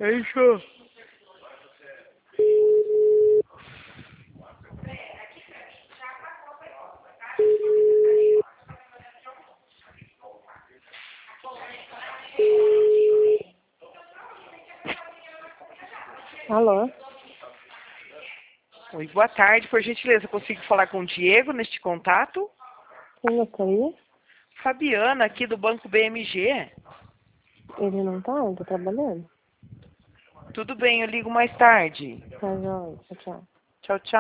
É isso. Alô? Oi, boa tarde. Por gentileza, consigo falar com o Diego neste contato? Quem gostaria? Fabiana, aqui do Banco BMG. Ele não tá? Ele tá trabalhando? Tudo bem, eu ligo mais tarde. Tá, joia. Tchau, tchau. Tchau, tchau.